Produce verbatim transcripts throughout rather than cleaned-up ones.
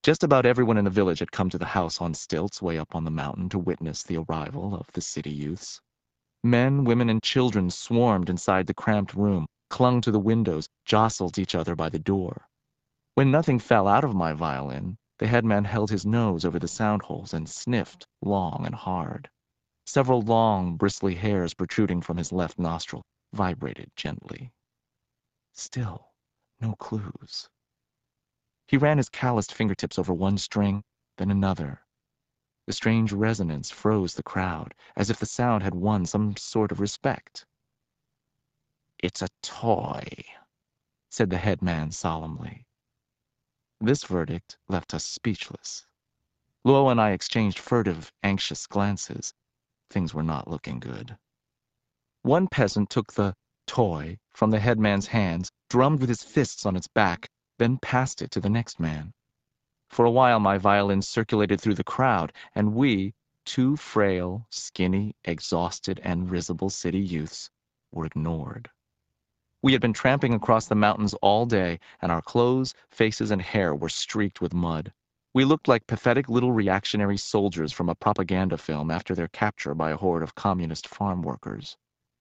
Just about everyone in the village had come to the house on stilts way up on the mountain to witness the arrival of the city youths. Men, women, and children swarmed inside the cramped room, clung to the windows, jostled each other by the door. When nothing fell out of my violin, the headman held his nose over the sound holes and sniffed long and hard. Several long, bristly hairs protruding from his left nostril vibrated gently. Still, no clues. He ran his calloused fingertips over one string, then another. The strange resonance froze the crowd, as if the sound had won some sort of respect. "It's a toy," said the headman solemnly. This verdict left us speechless. Luo and I exchanged furtive, anxious glances. Things were not looking good. One peasant took the toy from the headman's hands, drummed with his fists on its back, then passed it to the next man. For a while my violin circulated through the crowd, and we, two frail, skinny, exhausted, and risible city youths, were ignored. We had been tramping across the mountains all day, and our clothes, faces, and hair were streaked with mud. We looked like pathetic little reactionary soldiers from a propaganda film after their capture by a horde of communist farm workers.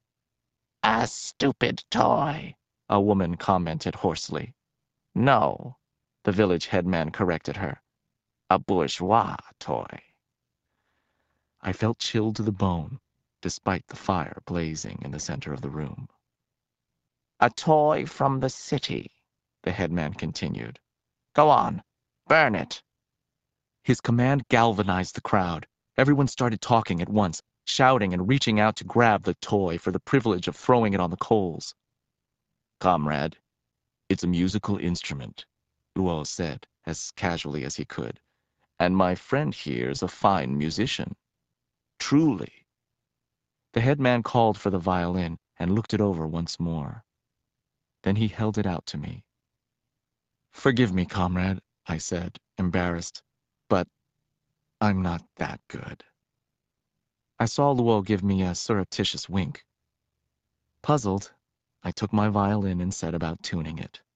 "A stupid toy," a woman commented hoarsely. "No," the village headman corrected her. "A bourgeois toy." I felt chilled to the bone, despite the fire blazing in the center of the room. "A toy from the city," the headman continued. "Go on, burn it." His command galvanized the crowd. Everyone started talking at once, shouting and reaching out to grab the toy for the privilege of throwing it on the coals. "Comrade, it's a musical instrument," Luo said, as casually as he could. "And my friend here's a fine musician. Truly." The headman called for the violin and looked it over once more. Then he held it out to me. "Forgive me, comrade," I said, embarrassed, "but I'm not that good." I saw Luo give me a surreptitious wink. Puzzled, I took my violin and set about tuning it.